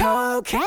Cocaine.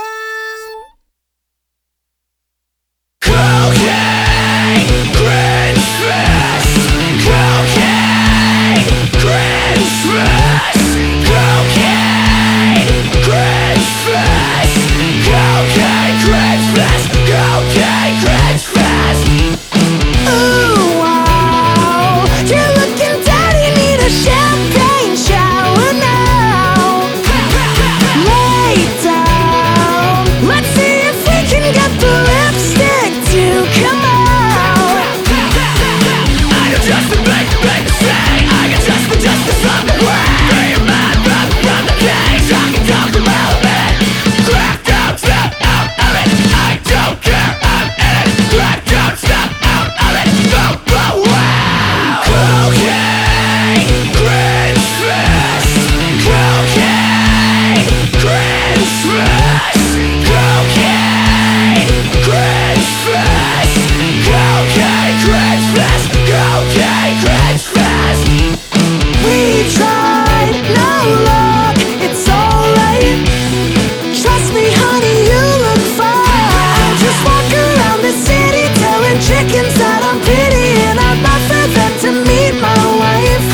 Cocaine, cringe fest. Cocaine, cringe fest. Cocaine, cringe fest. Cocaine, cringe fest. Cocaine, cringe fest. Ooh, wow, you're looking dirty, need a champagne shower now. Lay down, let's see if we can get the lipstick to come out. I got just the big to say. I got just the justice of the way. Free your mind, run from the cage. Talking down the element. Cracked out, step out of it. I don't care, I'm in it. Cracked out, step out of it. Go, go, wow. Cocaine, cringe fest. Cocaine, cringe fest. Cocaine, cringe fest. Cocaine, cringe fest. Cocaine, cringe fest. We tried, no luck, it's alright. Trust me, honey, you look fine. Just walk around the city telling chickens that I'm pretty, and I'd love for them to meet my wife.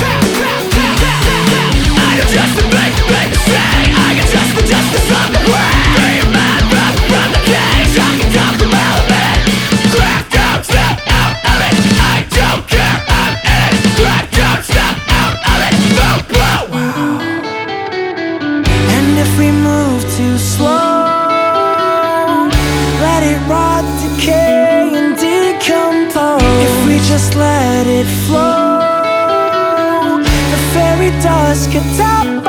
I got just the big to say. I got just the justice of the way. Free your mind, run from the cage. Talking down the element. Cracked out, step out of it. I don't care, I'm in it. Cracked out, step out of it. Go, go, wow. And if we move too slow, let it rot, decay, and decompose. If we just let it flow, the fairy dust could top